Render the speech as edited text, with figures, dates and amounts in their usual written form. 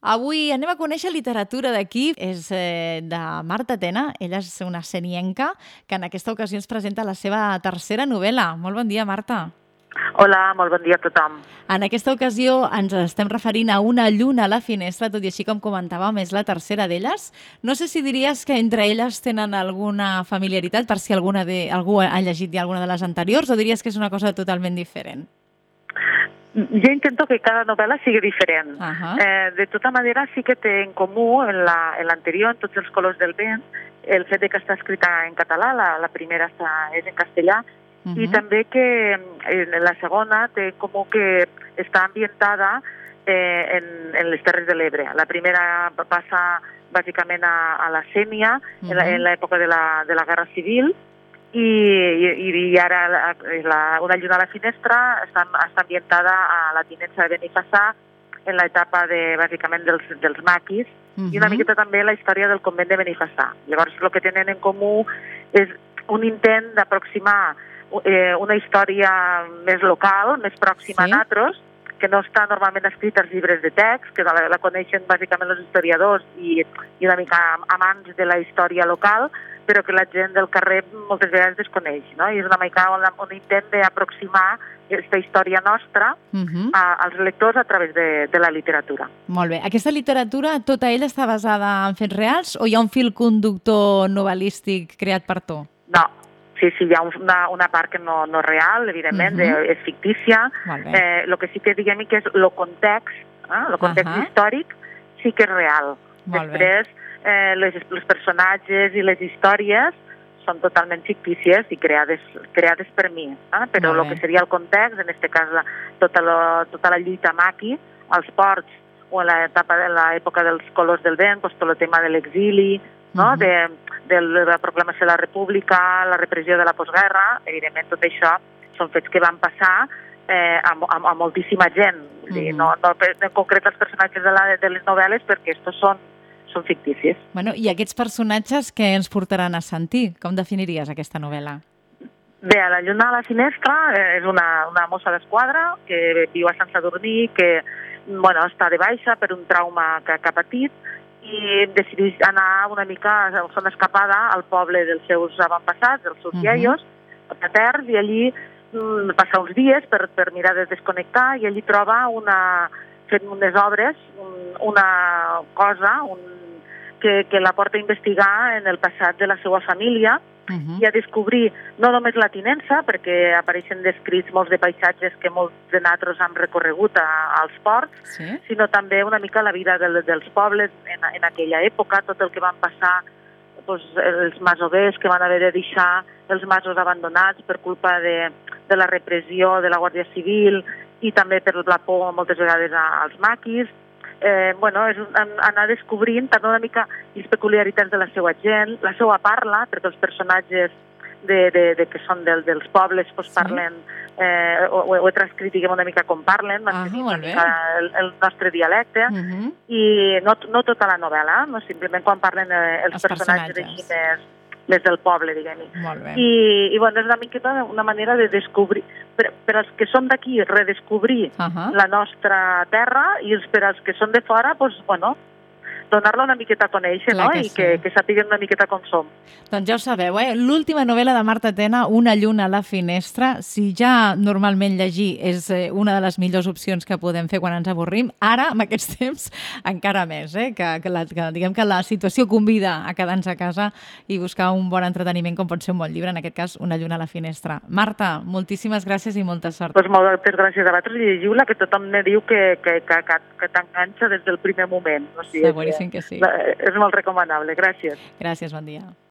Avui anem a conèixer literatura d'aquí. És de Marta Tena. Ella és una senienca que en aquesta ocasió ens presenta la seva tercera novel·la. Molt bon dia, Marta. Hola, molt bon dia a tothom. En aquesta ocasió ens estem referint a Una lluna a la finestra, tot i així com comentàvem, és la tercera d'elles. No sé si diries que entre elles tenen alguna familiaritat, per si algú ha llegit ja alguna de les anteriors, o diries que és una cosa totalment diferent? Jo intento que cada novel·la sigui diferent. De tota manera, sí que té en comú en l'anterior, en Tots els colors del vent, el fet que està escrita en català, la primera és en castellà, i també que en la segona té comú que està ambientada en les Terres de l'Ebre. La primera passa bàsicament a la Sénia, en l'època de la Guerra Civil, i ara Una lluna a la finestra està ambientada a la tinença de Benifassà, en l'etapa bàsicament dels maquis, i una miqueta també la història del convent de Benifassà. Llavors, el que tenen en comú és un intent d'aproximar una història més local, més pròxima a nosaltres, que no està normalment escrita als llibres de text, que la coneixen bàsicament els historiadors i una mica amants de la història local, però que la gent del carrer moltes vegades desconeix, no? I és una mica un intent d'aproximar aquesta història nostra als lectors a través de la literatura. Molt bé. Aquesta literatura, tota ella està basada en fets reals o hi ha un fil conductor novel·lístic creat per tu? No. Sí, hi ha una part que no és real, evidentment, és fictícia. El que sí que diguem que és el context històric sí que és real. Després, els personatges i les històries són totalment fictícies i creades per mi. Però el que seria el context, en aquest cas tota la lluita maqui, als ports o en l'època dels colors del vent, tot el tema de l'exili, de la proclamació de la República, la repressió de la postguerra, evidentment tot això són fets que van passar a moltíssima gent. No en concret els personatges de les novel·les perquè estos són ficticis. I aquests personatges què ens portaran a sentir? Com definiries aquesta novel·la? Bé, La lluna a la finestra és una mossa d'esquadra que viu a Sant Sadurní, que està de baixa per un trauma que ha patit, i decideix anar una mica a una escapada al poble dels seus avantpassats, dels seus iaios, paterns, i allí passa uns dies per mirar de desconnectar, i allí troba fent unes obres, una cosa que la porta a investigar en el passat de la seva família i a descobrir no només la tinença, perquè apareixen descrits molts de paisatges que molts de nosaltres hem recorregut als ports, sinó també una mica la vida dels pobles en aquella època, tot el que van passar els masovers que van haver de deixar els masos abandonats per culpa de la repressió de la Guàrdia Civil i també per la por moltes vegades als maquis. És anar descobrint també una mica les peculiaritats de la seva gent, la seva parla, perquè els personatges que són dels pobles parlen, ho he transcrit una mica com parlen, mantenint una mica el nostre dialecte, i no tota la novel·la, simplement quan parlen els personatges així més del poble, diguem-hi. I és una miqueta una manera de descobrir, per als que som d'aquí, redescobrir la nostra terra, i per als que són de fora, donar-la una miqueta a conèixer, i que sàpiguen una miqueta com som. Doncs ja ho sabeu, l'última novel·la de Marta Tena, Una lluna a la finestra. Si ja normalment llegir és una de les millors opcions que podem fer quan ens avorrim, ara, amb aquests temps, encara més, diguem que la situació convida a quedar-nos a casa i buscar un bon entreteniment, com pot ser un bon llibre, en aquest cas, Una lluna a la finestra. Marta, moltíssimes gràcies i molta sort. Moltes gràcies a vosaltres, i llegiu-la, que tothom me diu que t'enganxa des del primer moment. Seguríssim que sí. És molt recomanable. Gràcies. Gràcies, bon dia.